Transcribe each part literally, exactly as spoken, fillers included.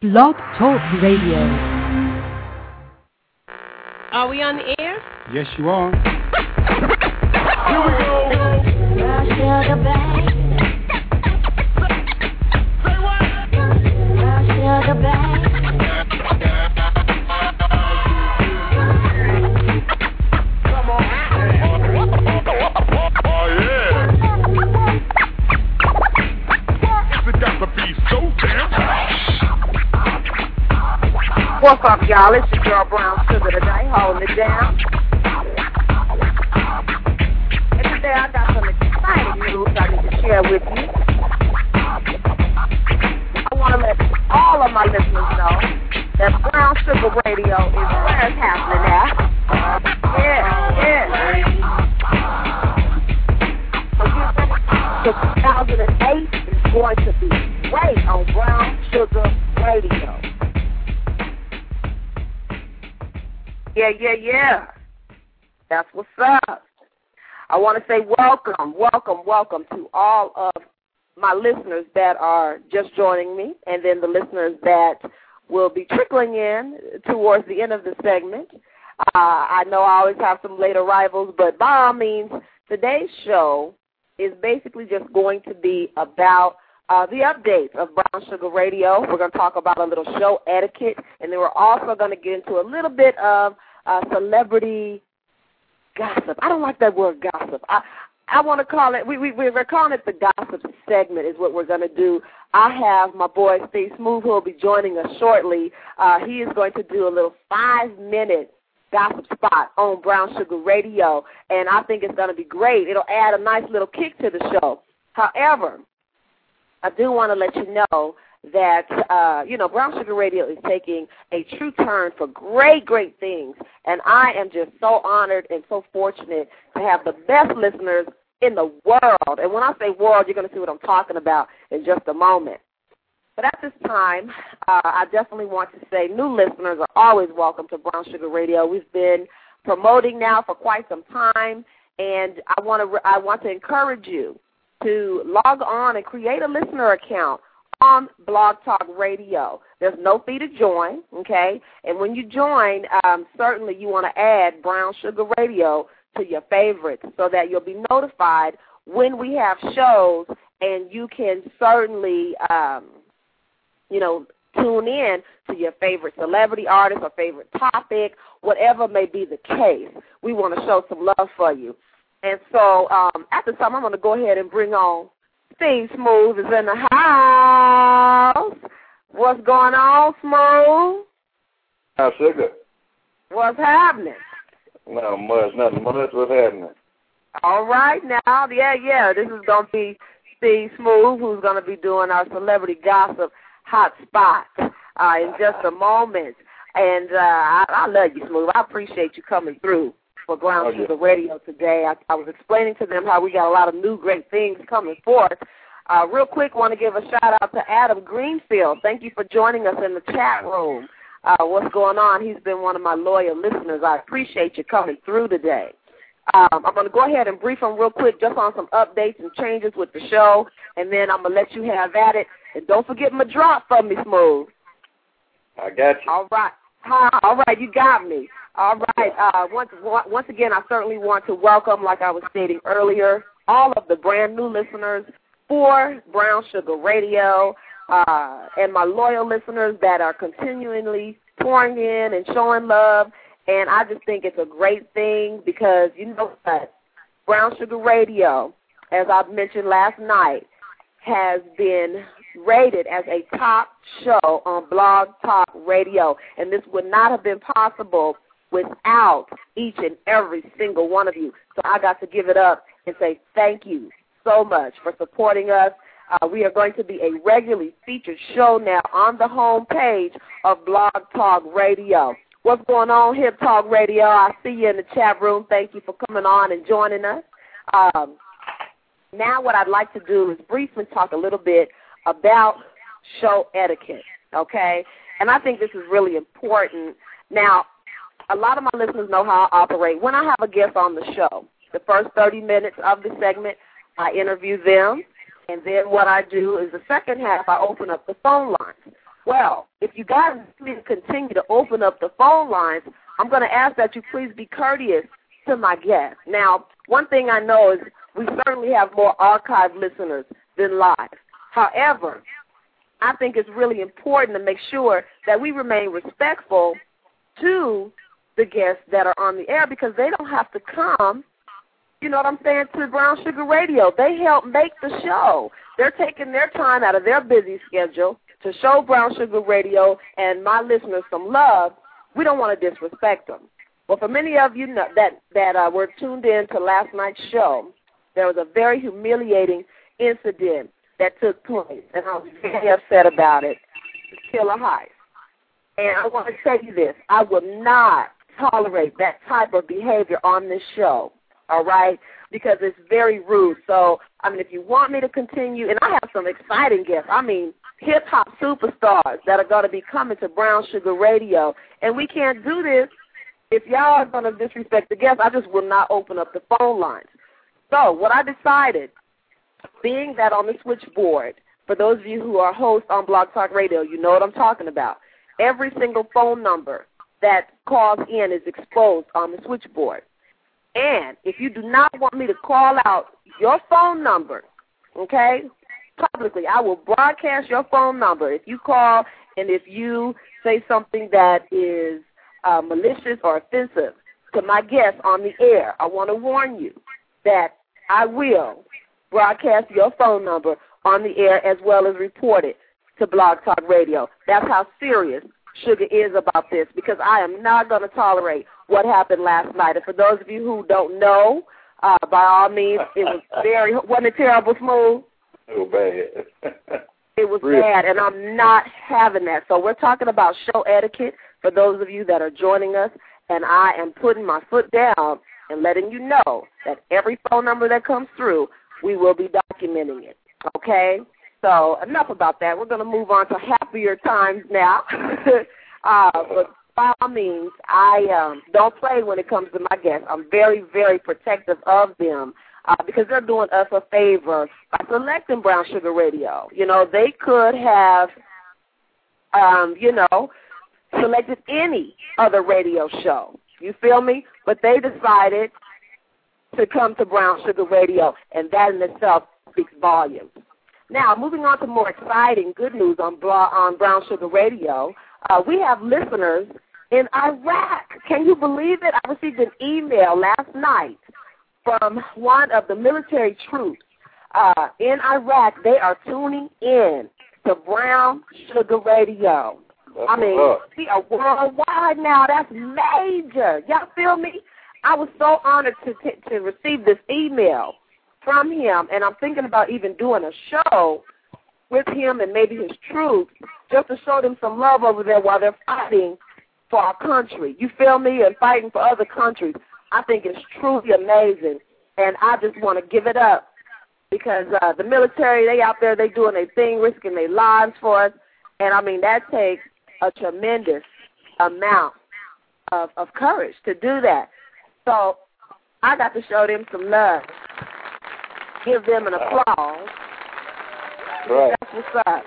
Blog Talk Radio. Are we on the air? Yes, you are. Here we go. Sugar, baby. Say what? Sugar, baby. Come on. Oh, yeah. It got to be so damn. What's up, y'all? It's your girl Brown Sugar today, holding it down. And today I got some exciting news I need to share with you. I want to let all of my listeners know that Brown Sugar Radio is where it's happening at. Yeah, yeah. So two thousand eight is going to be great on Brown Sugar Radio. Yeah, yeah, yeah. That's what's up. I want to say welcome, welcome, welcome to all of my listeners that are just joining me, and then the listeners that will be trickling in towards the end of the segment. Uh, I know I always have some late arrivals, but by all means, today's show is basically just going to be about Uh, the updates of Brown Sugar Radio. We're going to talk about a little show etiquette, and then we're also going to get into a little bit of uh, celebrity gossip. I don't like that word gossip. I I want to call it, we, we, we're calling it the gossip segment is what we're going to do. I have my boy Steve Smooth who will be joining us shortly. Uh, he is going to do a little five-minute gossip spot on Brown Sugar Radio, and I think it's going to be great. It'll add a nice little kick to the show. However, I do want to let you know that, uh, you know, Brown Sugar Radio is taking a true turn for great, great things. And I am just so honored and so fortunate to have the best listeners in the world. And when I say world, you're going to see what I'm talking about in just a moment. But at this time, uh, I definitely want to say new listeners are always welcome to Brown Sugar Radio. We've been promoting now for quite some time, and I want to I want to encourage you to log on and create a listener account on Blog Talk Radio. There's no fee to join, okay? And when you join, um, certainly you want to add Brown Sugar Radio to your favorites so that you'll be notified when we have shows, and you can certainly, um, you know, tune in to your favorite celebrity artist or favorite topic, whatever may be the case. We want to show some love for you. And so um, at this time, I'm going to go ahead and bring on Steve Smooth is in the house. What's going on, Smooth? Hi, Sugar. What's happening? Not much, nothing much. What's happening? All right now. Yeah, yeah. This is going to be Steve Smooth, who's going to be doing our celebrity gossip hot spot uh, in just a moment. And uh, I, I love you, Smooth. I appreciate you coming through for Brown Sugar oh, yeah. Radio today. I, I was explaining to them how we got a lot of new great things coming forth. Uh, real quick, want to give a shout-out to Adam Greenfield. Thank you for joining us in the chat room. Uh, what's going on? He's been one of my loyal listeners. I appreciate you coming through today. Um, I'm going to go ahead and brief them real quick just on some updates and changes with the show, and then I'm going to let you have at it. And don't forget my drop for me, Smooth. I got you. All right. Huh, all right, you got me. All right. Uh, once, once again, I certainly want to welcome, like I was stating earlier, all of the brand new listeners for Brown Sugar Radio uh, and my loyal listeners that are continually pouring in and showing love. And I just think it's a great thing because, you know what, Brown Sugar Radio, as I mentioned last night, has been rated as a top show on Blog Talk Radio. And this would not have been possible without each and every single one of you. So I got to give it up and say thank you so much for supporting us. Uh, we are going to be a regularly featured show now on the home page of Blog Talk Radio. What's going on, Hip Talk Radio? I see you in the chat room. Thank you for coming on and joining us. Um, now what I'd like to do is briefly talk a little bit about show etiquette, okay? And I think this is really important. Now, a lot of my listeners know how I operate. When I have a guest on the show, the first thirty minutes of the segment, I interview them, and then what I do is the second half, I open up the phone lines. Well, if you guys need to continue to open up the phone lines, I'm going to ask that you please be courteous to my guests. Now, one thing I know is we certainly have more archived listeners than live. However, I think it's really important to make sure that we remain respectful to the guests that are on the air because they don't have to come, you know what I'm saying, to Brown Sugar Radio. They help make the show. They're taking their time out of their busy schedule to show Brown Sugar Radio and my listeners some love. We don't want to disrespect them. Well, for many of you know, that, that uh, were tuned in to last night's show, there was a very humiliating incident that took place, and I was very upset about it. Killer Heist. And I want to tell you this. I will not tolerate that type of behavior on this show, all right, because it's very rude. So, I mean, if you want me to continue, and I have some exciting guests, I mean, hip-hop superstars that are going to be coming to Brown Sugar Radio, and we can't do this if y'all are going to disrespect the guests. I just will not open up the phone lines. So what I decided, being that on the switchboard, for those of you who are hosts on Blog Talk Radio, you know what I'm talking about. Every single phone number that calls in is exposed on the switchboard. And if you do not want me to call out your phone number, okay, publicly, I will broadcast your phone number. If you call and if you say something that is uh, malicious or offensive to my guests on the air, I want to warn you that I will broadcast your phone number on the air as well as report it to Blog Talk Radio. That's how serious Sugar is about this, because I am not going to tolerate what happened last night. And for those of you who don't know, uh, by all means, it was very, wasn't it terrible, Smooth? So bad. It was bad, and I'm not having that. So we're talking about show etiquette for those of you that are joining us, and I am putting my foot down and letting you know that every phone number that comes through, we will be documenting it, okay? So enough about that. We're going to move on to happier times now. uh, but by all means, I um, don't play when it comes to my guests. I'm very, very protective of them uh, because they're doing us a favor by selecting Brown Sugar Radio. You know, they could have, um, you know, selected any other radio show. You feel me? But they decided to come to Brown Sugar Radio, and that in itself speaks volumes. Now, moving on to more exciting good news on, on Brown Sugar Radio, uh, we have listeners in Iraq. Can you believe it? I received an email last night from one of the military troops uh, in Iraq. They are tuning in to Brown Sugar Radio. That's I mean, up. we are worldwide now. That's major. Y'all feel me? I was so honored to, t- to receive this email from him, and I'm thinking about even doing a show with him and maybe his troops just to show them some love over there while they're fighting for our country. You feel me? And fighting for other countries. I think it's truly amazing, and I just want to give it up because uh, the military, they out there, they doing their thing, risking their lives for us, and, I mean, that takes a tremendous amount of, of courage to do that. So I got to show them some love. Give them an applause. Right. That's what's up.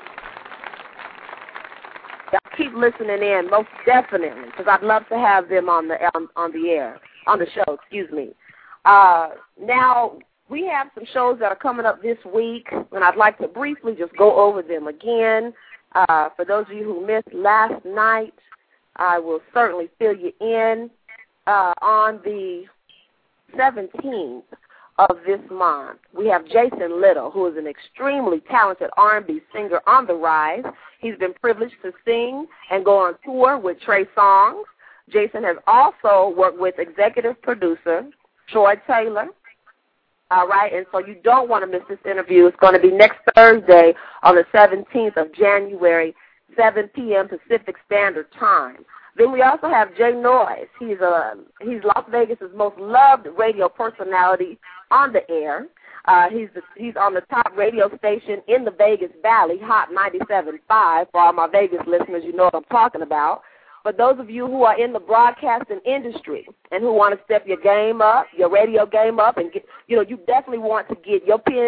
Y'all keep listening in, most definitely, because I'd love to have them on the on, on the air, on the show, excuse me. Uh, now, we have some shows that are coming up this week, and I'd like to briefly just go over them again. Uh, for those of you who missed last night, I will certainly fill you in. Uh, on the seventeenth of this month, we have Jason Little, who is an extremely talented R and B singer on the rise. He's been privileged to sing and go on tour with Trey Songz. Jason has also worked with executive producer Troy Taylor. All right, and so you don't want to miss this interview. It's going to be next Thursday on the seventeenth of January, seven p.m. Pacific Standard Time. Then we also have Jay Noyes. He's a he's Las Vegas's most loved radio personality on the air. Uh, he's the, he's on the top radio station in the Vegas Valley, Hot ninety-seven point five. For all my Vegas listeners, you know what I'm talking about. For those of you who are in the broadcasting industry and who want to step your game up, your radio game up, and get, you know, you definitely want to get your pens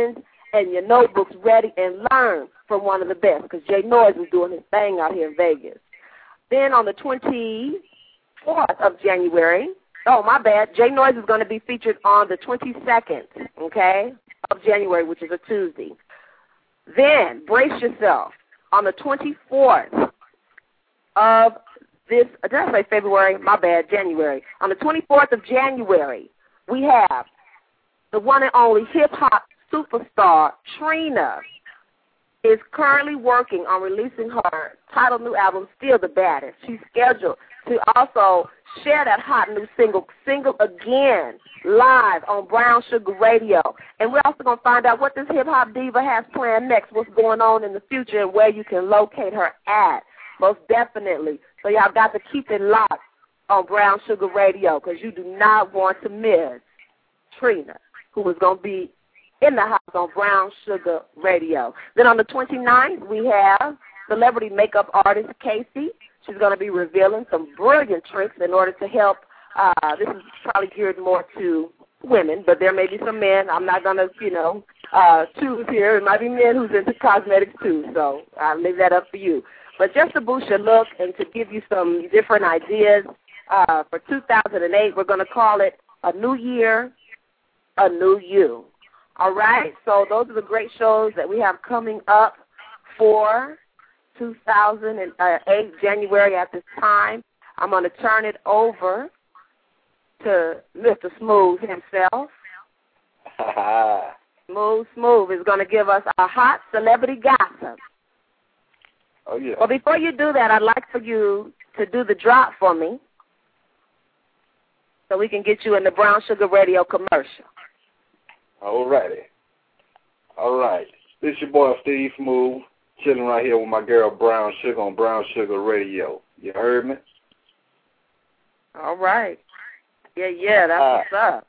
and your notebooks ready and learn from one of the best, because Jay Noyes is doing his thing out here in Vegas. Then on the twenty-fourth of January, oh, my bad, Jay Noyes is going to be featured on the twenty-second, okay, of January, which is a Tuesday. Then, brace yourself, on the twenty-fourth of this, did I say February? My bad, January. On the twenty-fourth of January, we have the one and only hip-hop superstar, Trina, is currently working on releasing her title new album, Still the Baddest. She's scheduled to also share that hot new single, Single Again, live on Brown Sugar Radio. And we're also going to find out what this hip-hop diva has planned next, what's going on in the future, and where you can locate her at, most definitely. So y'all got to keep it locked on Brown Sugar Radio, because you do not want to miss Trina, who is going to be in the house on Brown Sugar Radio. Then on the twenty-ninth, we have celebrity makeup artist Casey. She's going to be revealing some brilliant tricks in order to help. Uh, this is probably geared more to women, but there may be some men. I'm not going to, you know, uh, choose here. It might be men who's into cosmetics too, so I'll leave that up for you. But just to boost your look and to give you some different ideas, uh, for two thousand eight, we're going to call it A New Year, A New You. All right, so those are the great shows that we have coming up for two thousand eight, January at this time. I'm going to turn it over to Mister Smooth himself. Smooth Smooth is going to give us a hot celebrity gossip. Oh, yeah. Well, before you do that, I'd like for you to do the drop for me so we can get you in the Brown Sugar Radio commercial. All righty. All right. This your boy Steve Smooth, chilling right here with my girl Brown Sugar on Brown Sugar Radio. You heard me? All right. Yeah, yeah, that's All what's up.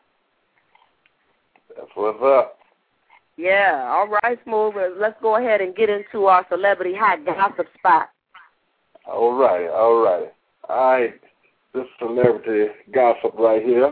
That's what's up. Yeah, all right, Smooth. Let's go ahead and get into our celebrity hot gossip spot. All righty, all righty. All right, this celebrity gossip right here.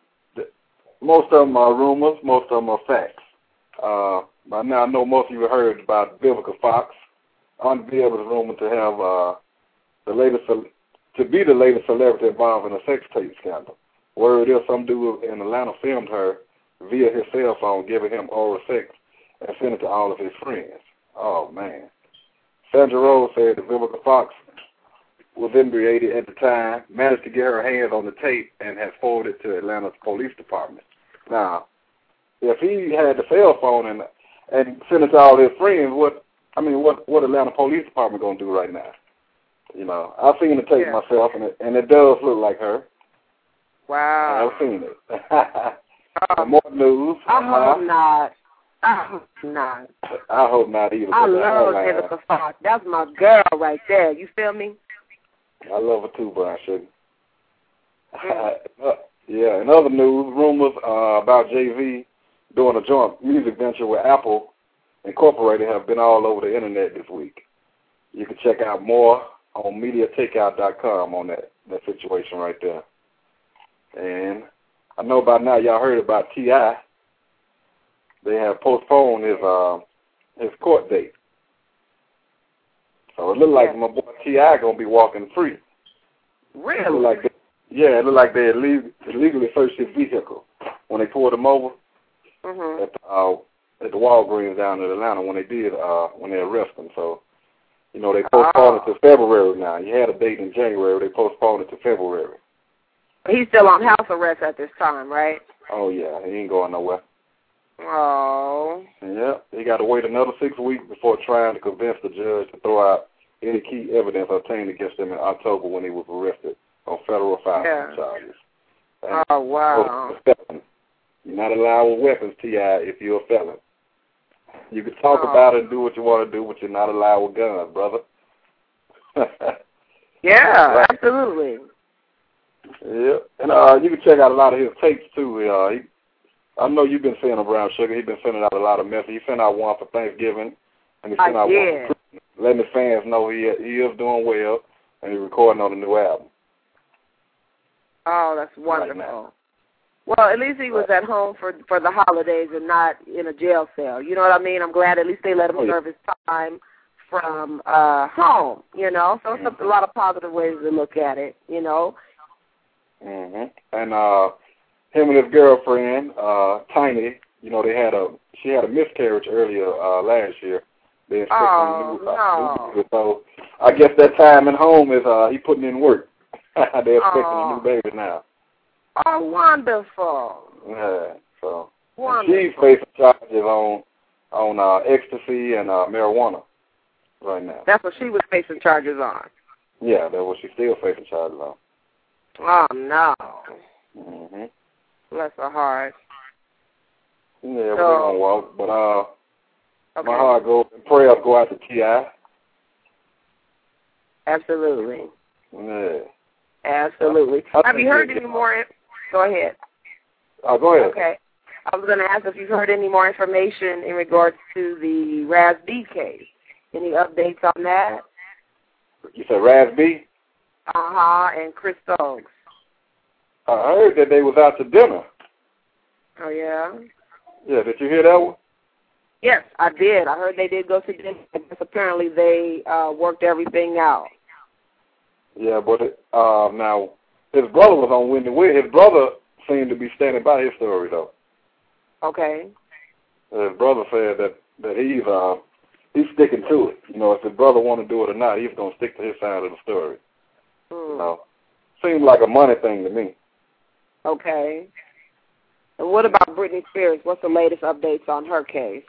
Most of them are rumors, most of them are facts. Uh, by now, I know most of you have heard about Vivica Fox. Unveiled is rumored to have uh, the latest, to be the latest celebrity involved in a sex tape scandal. Word is some dude in Atlanta filmed her via his cell phone, giving him oral sex and sent it to all of his friends. Oh, man. Sandra Rose said that Vivica Fox was inebriated at the time, managed to get her hands on the tape, and has forwarded it to Atlanta's police department. Now, if he had the cell phone and and sent it to all his friends, what I mean, what what Atlanta Police Department gonna do right now? You know, I've seen the tape yeah. myself, and it and it does look like her. Wow. I've seen it. uh, More news. I hope uh, not. I hope not. I hope not either. I love Vivica Fox. That's my girl right there. You feel me? I love her too, Brown Sugar. Mm. uh, yeah, in other news, rumors uh, about Jay-Z doing a joint music venture with Apple Incorporated have been all over the internet this week. You can check out more on media takeout dot com on that, that situation right there. And I know by now y'all heard about T I They have postponed his uh, his court date. So it looked like yeah. my boy T I gonna be walking free. Really? It like they, yeah, it looked like they illegally, illegally searched his vehicle when they pulled him over mm-hmm. at, the, uh, at the Walgreens down in Atlanta when they did uh, when they arrested him. So, you know, they postponed oh. it to February now. You had a date in January, they postponed it to February. He's still on house arrest at this time, right? Oh yeah, he ain't going nowhere. Oh. Yeah, he got to wait another six weeks before trying to convince the judge to throw out any key evidence obtained against him in October when he was arrested on federal firearms yeah. charges. And oh, wow. You're not allowed with weapons, T I, if you're a felon. You can talk oh. about it and do what you want to do, but you're not allowed with guns, brother. yeah, right. absolutely. Yeah, and uh, you can check out a lot of his tapes, too. Uh, he, I know you've been seeing him, Brown Sugar. He's been sending out a lot of messages. He sent out one for Thanksgiving, and he sent I out did. one for Christmas, letting his fans know he, he is doing well, and he's recording on a new album. Oh, that's wonderful. Right Well, at least he was at home for for the holidays and not in a jail cell. You know what I mean? I'm glad at least they let him serve his time from uh, home, you know. So it's a, a lot of positive ways to look at it, you know. Mhm. And uh, him and his girlfriend, uh, Tiny, you know, they had a she had a miscarriage earlier uh, last year. They expecting Oh, a new, no. uh, new baby. So I guess that time at home is uh, he putting in work. They're expecting Oh. a new baby now. Oh, wonderful. Yeah. So and Wonderful. she's facing charges on on uh, ecstasy and uh, marijuana right now. That's what she was facing charges on. Yeah, that's what she's still facing charges on. Oh, no. Mhm. Bless her heart. Yeah, we're So- gonna walk, but uh, Okay. my heart goes and prayers go out to T I. Absolutely. Yeah. Absolutely. I Have you think heard that- any more? Go ahead. Oh, go ahead. Okay. I was going to ask if you've heard any more information in regards to the Raz B case. Any updates on that? You said Raz B? Uh-huh, and Chris Stokes. I heard that they was out to dinner. Oh, yeah? Yeah, did you hear that one? Yes, I did. I heard they did go to dinner. I guess apparently they uh, worked everything out. Yeah, but it, uh, now his brother was on Wendy Witt. His brother seemed to be standing by his story though. Okay. His brother said that that he's uh he's sticking to it. You know, if his brother want to do it or not, he's gonna stick to his side of the story. Hmm. You know, seems like a money thing to me. Okay. And what about Britney Spears? What's the latest updates on her case?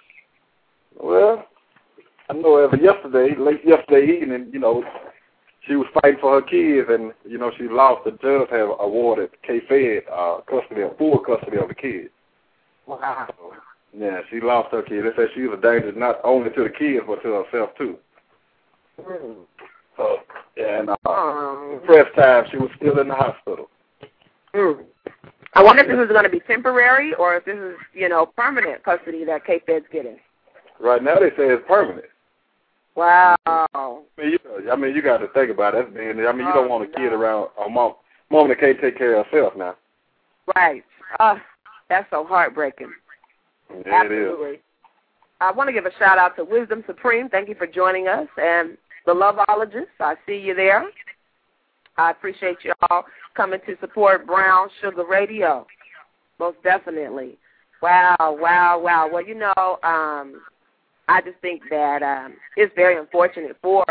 Well, I know as of yesterday, late yesterday evening, you know, she was fighting for her kids, and you know she lost. The judge have awarded K-Fed uh, custody, full custody of the kids. Wow. So, yeah, she lost her kids. They said she was a danger not only to the kids but to herself too. Hmm. So yeah, and uh, Um, press time she was still in the hospital. hmm. I wonder if this is going to be temporary or if this is, you know, permanent custody that K-Fed's getting. Right now they say it's permanent. Wow. I mean, you, I mean, you got to think about it. Being, I mean, you don't want a kid no. around a mom, mom that can't take care of herself now. Right. Uh, that's so heartbreaking. Yeah, it is. Absolutely. I want to give a shout out to Wisdom Supreme. Thank you for joining us. And the Loveologists, I see you there. I appreciate you all coming to support Brown Sugar Radio. Most definitely. Wow, wow, wow. Well, you know, um, I just think that um, it's very unfortunate for,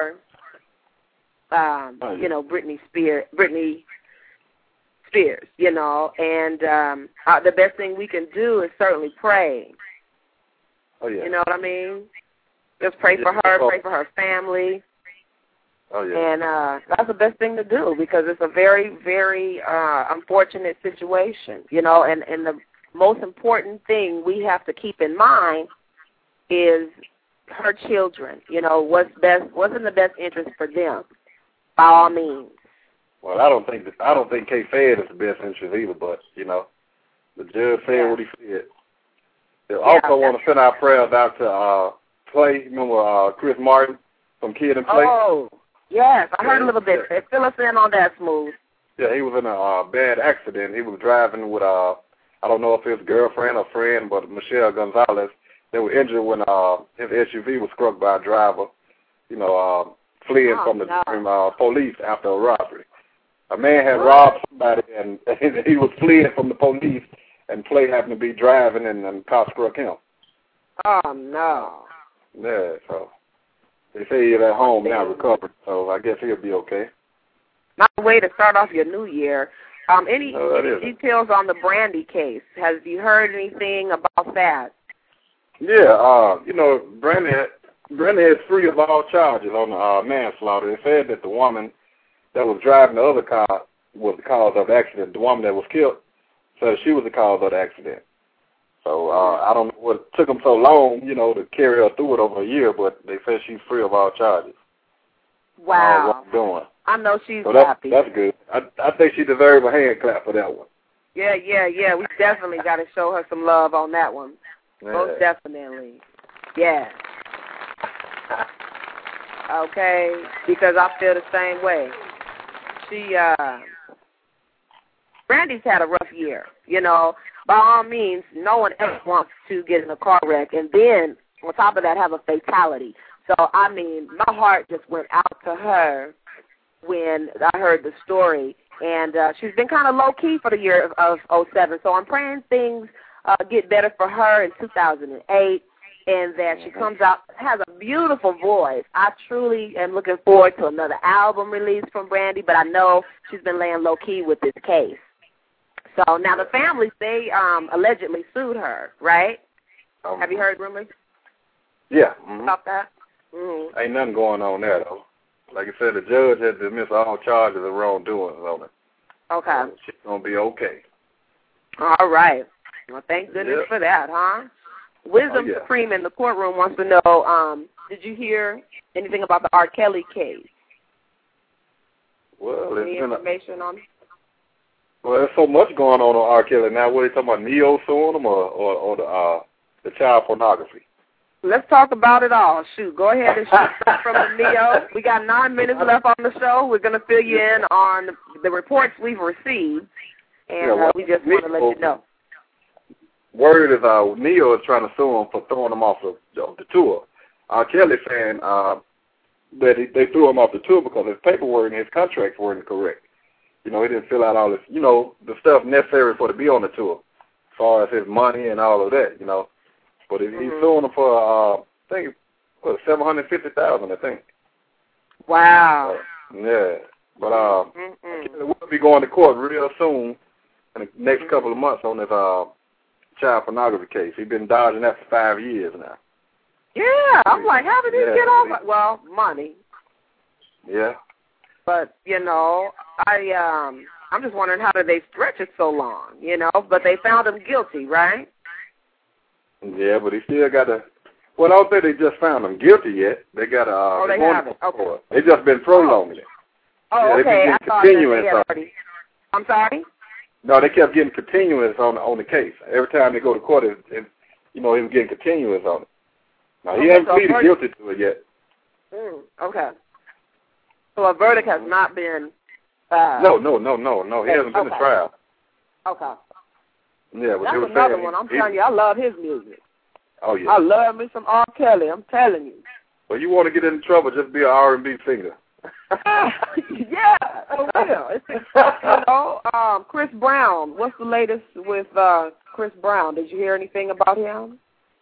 um, Oh, yeah. you know, Britney Spears, Britney Spears, you know, and um, uh, the best thing we can do is certainly pray. Oh yeah. You know what I mean? Just pray for Yeah. her, pray for her family, Oh yeah. and uh, that's the best thing to do because it's a very, very uh, unfortunate situation, you know, and, and the most important thing we have to keep in mind is her children, you know, what's best, what's in the best interest for them, by all means. Well, I don't think that, I don't think K-Fed is the best interest either, but you know, the judge said Yeah. what he said. I also want to send our prayers out to uh, Clay. Remember uh, Chris Martin from Kid and Play? Oh, yes, I heard Yeah, a little bit. yeah. Fill us in on that, Smooth. Yeah, he was in a uh, bad accident. He was driving with uh, I don't know if his girlfriend or friend, but Michelle Gonzalez. They were injured when uh, his S U V was struck by a driver. You know, uh, fleeing Oh, from the no. from, uh, police after a robbery. A man had What? robbed somebody, and he was fleeing from the police, and Play happened to be driving, and, and cop struck him. Oh, no. Yeah, so they say he's at home now recovering, so I guess he'll be okay. Not a way to start off your new year. Um, any, No, that any isn't. details on the Brandy case? Have you heard anything about that? Yeah, uh, you know, Brandy, Brandy is free of all charges on the uh, manslaughter. They said that the woman that was driving the other car was the cause of the accident. The woman that was killed said she was the cause of the accident. So uh, I don't know what took them so long, you know, to carry her through it over a year, but they said she's free of all charges. Wow. Uh, what I'm doing. I know she's So that's, happy. that's good. I, I think she deserves a hand clap for that one. Yeah, yeah, yeah. We definitely got to show her some love on that one. Yeah. Most definitely. Yeah. Okay, because I feel the same way. She, uh, Brandy's had a rough year. You know, by all means, no one ever wants to get in a car wreck and then, on top of that, have a fatality. So, I mean, my heart just went out to her when I heard the story. And uh, she's been kind of low-key for the year of, of oh seven. So I'm praying things uh, get better for her in two thousand eight and that she comes out, has a beautiful voice. I truly am looking forward to another album release from Brandy, but I know she's been laying low-key with this case. So now the family, they um, allegedly sued her, right? Um, Have you heard rumors? Yeah. Mm-hmm. About that? Mm-hmm. Ain't nothing going on there, though. Like I said, the judge had dismissed all charges of wrongdoing on it. Okay. So she's going to be okay. All right. Well, thank goodness yep. for that, huh? Wisdom oh, yeah. Supreme in the courtroom wants to know, um, did you hear anything about the R. Kelly case? Well, Any been information a, on Well, there's so much going on on R. Kelly now. What are you talking about, Neo suing him or, or, or the, uh, the child pornography? Let's talk about it all. Shoot, go ahead and shoot from the Neo. We got nine minutes left on the show. We're going to fill you in on the reports we've received, and yeah, well, uh, we just want to let you know. Word is uh, Neo is trying to sue him for throwing him off the, the tour. R. Kelly saying uh, that he, they threw him off the tour because his paperwork and his contracts weren't correct. You know, he didn't fill out all this, you know, the stuff necessary for to be on the tour, as far as his money and all of that, you know. But he's mm-hmm. suing him for, uh, I think, what, seven hundred fifty thousand dollars, I think. Wow. Uh, yeah. But uh, mm-hmm. we'll be going to court real soon in the next mm-hmm. couple of months on this uh, child pornography case. He's been dodging that for five years now. Yeah. I'm like, how did he yeah, get off? Well, money. Yeah. But, you know, I, um, I'm just wondering how did they stretch it so long, you know? But they found him guilty, right? Yeah, but he still got to. Well, I don't think they just found him guilty yet. They got to. Uh, oh, they haven't. Okay. They just been prolonging it. Oh, yeah, okay. They I thought continuance they had already. I'm sorry. No, they kept getting continuance on on the case. Every time they go to court, it, it, you know, he was getting continuance on it. Now he okay, ain't so pleaded verdict, guilty to it yet. Mm, okay. So a verdict has not been. Uh, no, no, no, no, no. He hasn't been okay. to trial. Okay. Yeah, but that's was another saying, one. I'm he, telling you, I love his music. Oh yeah. I love me some R. Kelly. I'm telling you. Well, you want to get into trouble, just be an R and B singer. yeah, for real. It's, you know, um, Chris Brown. What's the latest with uh, Chris Brown? Did you hear anything about him?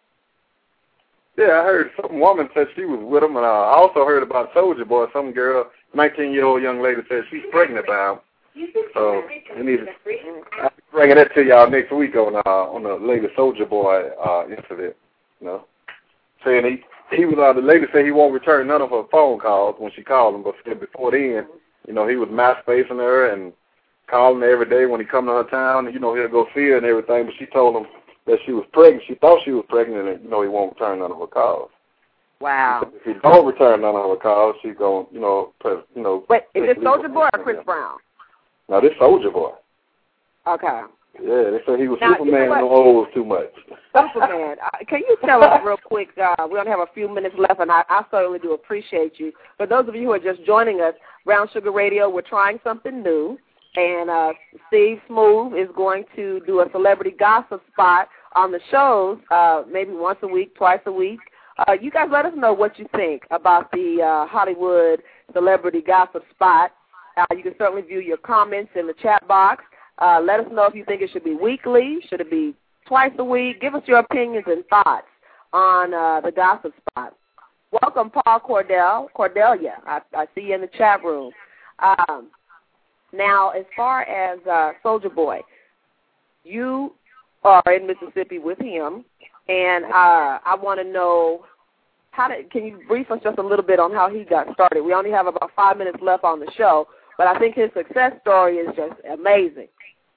Yeah, I heard some woman said she was with him, and uh, I also heard about Soulja Boy. Some girl, nineteen-year-old young lady, said she's pregnant by him. So you need to, I'll be bringing that to y'all next week on uh, on the latest Soulja Boy uh, incident. You know, saying he he was uh, the lady said he won't return none of her phone calls when she called him, but said before then, you know, he was MySpacing her and calling her every day when he come to her town. You know, he'll go see her and everything, but she told him that she was pregnant. She thought she was pregnant, and you know, he won't return none of her calls. Wow. If he don't return none of her calls, she's going, you know, press, you know. Wait, is it Soulja Boy or Chris Brown? No, this Soulja Boy. Okay. Yeah, they said he was now, Superman you know and owes too much. Superman. Uh, can you tell us real quick, uh, we only have a few minutes left, and I, I certainly do appreciate you. For those of you who are just joining us, Brown Sugar Radio, we're trying something new, and uh, Steve Smooth is going to do a celebrity gossip spot on the shows, uh, maybe once a week, twice a week. Uh, you guys let us know what you think about the uh, Hollywood celebrity gossip spot. Uh, you can certainly view your comments in the chat box. Uh, let us know if you think it should be weekly, should it be twice a week. Give us your opinions and thoughts on uh, the gossip spot. Welcome, Paul Cordell. Cordelia, I, I see you in the chat room. Um, now, as far as uh, Soulja Boy, you are in Mississippi with him, and uh, I want to know, how did, can you brief us just a little bit on how he got started? We only have about five minutes left on the show, but I think his success story is just amazing.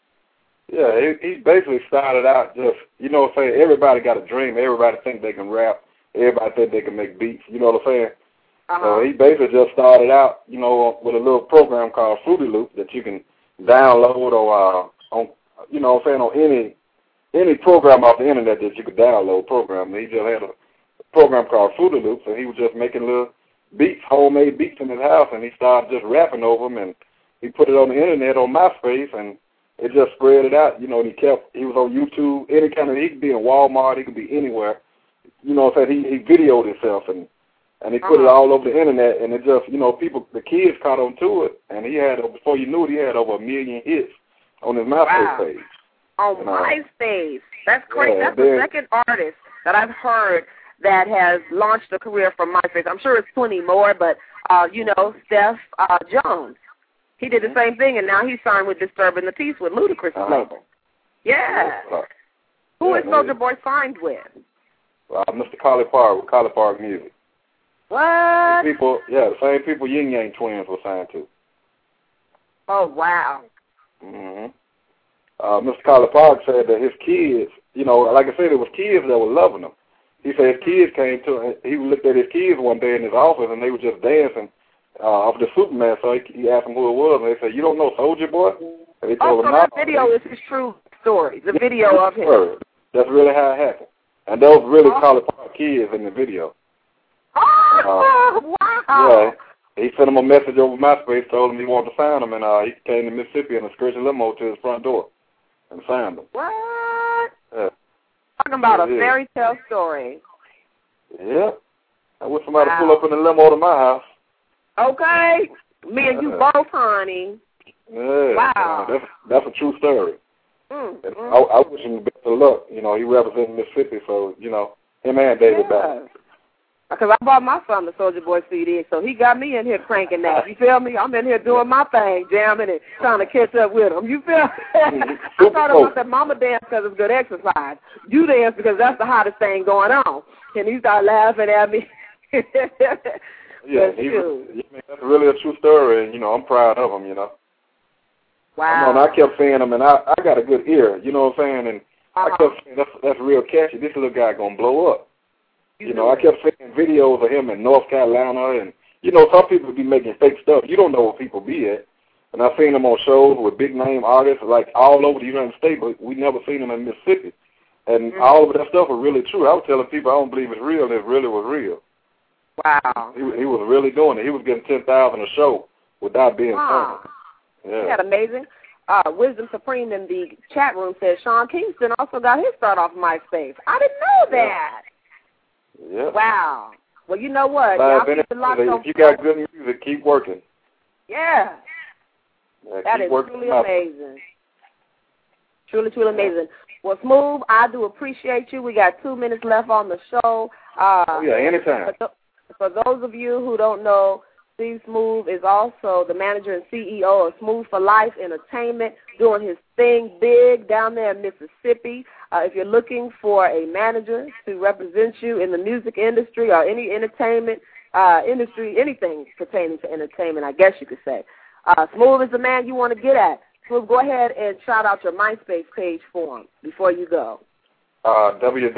Yeah, he, he basically started out just, you know what I'm saying, everybody got a dream. Everybody think they can rap. Everybody think they can make beats. You know what I'm saying? Uh-huh. So he basically just started out, you know, with a little program called Fruity Loop that you can download or, uh, on, you know what I'm saying, on any any program off the internet that you could download program. He just had a program called Fruity Loops, and he was just making little beats, homemade beats in his house, and he started just rapping over them, and he put it on the internet on MySpace, and it just spread it out. You know, and he kept, he was on YouTube, any kind of, he could be in Walmart, he could be anywhere. You know what I'm saying? He, he videoed himself, and, and he put uh-huh. it all over the internet, and it just, you know, people, the kids caught on to it, and he had, before you knew it, he had over a million hits on his MySpace wow. page. On and, uh, MySpace. That's crazy. Yeah, That's the second artist that I've heard that has launched a career from MySpace. I'm sure it's plenty more, but, uh, you know, Steph uh, Jones. He did the same thing, and now he's signed with Disturbing the Peace with Ludacris' uh-huh. label. Yeah. Uh, Who yeah, is Soulja Boy signed with? Uh, Mister Collie Park with Collie Park Music. What? The people, yeah, the same people Yin Yang Twins were signed to. Oh, wow. Mm-hmm. Uh, Mister Collie Park said that his kids, you know, like I said, it was kids that were loving him. He said his kids came to him. He looked at his kids one day in his office, and they were just dancing uh, off the Superman. So he, he asked them who it was, and they said, "You don't know Soulja Boy?" And they told oh, him, so that video is his true story. The video of him. That's really how it happened. And those really oh. Collie Park kids in the video. Oh, uh, wow. Yeah. He sent him a message over MySpace, told him he wanted to sign him, and uh, he came to Mississippi in a skirting limo to his front door and signed him. What? Yeah. Talking about yeah, a fairy tale story. Yeah. I wish somebody wow. pull up in the limo to my house. Okay. Me and you both, honey. Yeah. Wow. Uh, that's, that's a true story. Mm, mm. I, I wish him the best of luck. You know, he represents Mississippi, so, you know, him and David yeah. Banner. Because I bought my son the Soulja Boy C D, so he got me in here cranking that. You feel me? I'm in here doing my thing, jamming and trying to catch up with him. You feel me? I thought about that mama dance because it's good exercise. You dance because that's the hottest thing going on. And he started laughing at me. yeah, he was, that's really a true story, and, you know, I'm proud of him, you know. Wow. I, know, and I kept saying him, and I, I got a good ear, you know what I'm saying? And uh-huh. I kept saying, that's, that's real catchy. This little guy going to blow up. You, you know, I kept seeing videos of him in North Carolina, and, you know, some people be making fake stuff. You don't know where people be at. And I've seen him on shows with big-name artists, like, all over the United States, but we never seen him in Mississippi. And mm-hmm. all of that stuff was really true. I was telling people I don't believe it's real, and it really was real. Wow. He, he was really doing it. He was getting ten thousand dollars a show without being wow. signed. Yeah. Isn't that amazing? Uh, Wisdom Supreme in the chat room says Sean Kingston also got his start off MySpace. I didn't know that. Yeah. Wow. Well, you know what? Y'all keep it locked if you got good music, keep working. Yeah. yeah that is truly amazing. Truly, truly amazing. Well, Smooth, I do appreciate you. We got two minutes left on the show. Uh, oh, yeah, anytime. For, th- for those of you who don't know, Steve Smooth is also the manager and C E O of Smooth for Life Entertainment, doing his thing big down there in Mississippi. Uh, if you're looking for a manager to represent you in the music industry or any entertainment uh, industry, anything pertaining to entertainment, I guess you could say, uh, Smooth is the man you want to get at. Smooth, go ahead and shout out your MySpace page for him before you go. Uh,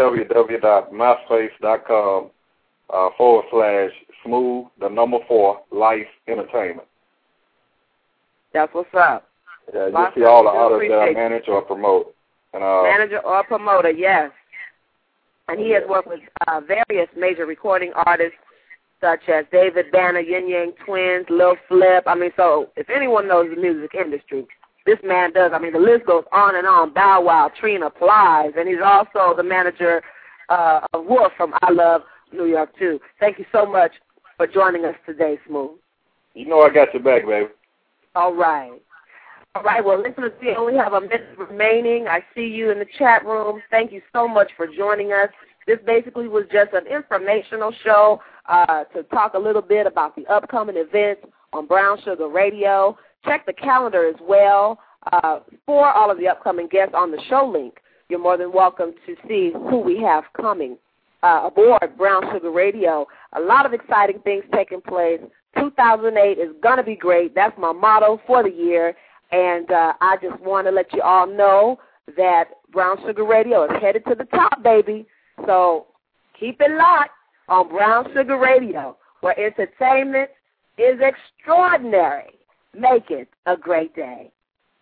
www.myspace.com uh, forward slash Smooth, the number four, Life Entertainment. That's what's up. Yeah, you see all the artists that I manage or promote. And, uh, Manager or promoter, yes. And he has worked with uh, various major recording artists such as David Banner, Yin Yang Twins, Lil Flip. I mean, so if anyone knows the music industry, this man does. I mean, the list goes on and on. Bow Wow, Trina Plies, and he's also the manager uh, of Wolf from I Love New York, too. Thank you so much for joining us today, Smooth. You know I got your back, baby. All right. All right, well, listeners, we only have a minute remaining. I see you in the chat room. Thank you so much for joining us. This basically was just an informational show uh, to talk a little bit about the upcoming events on Brown Sugar Radio. Check the calendar as well uh, for all of the upcoming guests on the show link. You're more than welcome to see who we have coming uh, aboard Brown Sugar Radio. A lot of exciting things taking place. two thousand eight is going to be great. That's my motto for the year. And uh, I just want to let you all know that Brown Sugar Radio is headed to the top, baby. So keep it locked on Brown Sugar Radio, where entertainment is extraordinary. Make it a great day.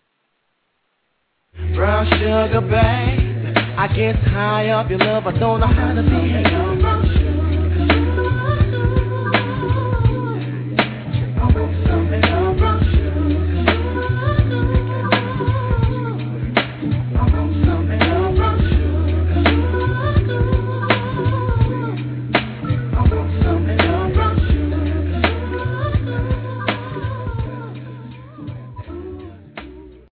Brown sugar, babe, I get high up your love, I don't know how to behave.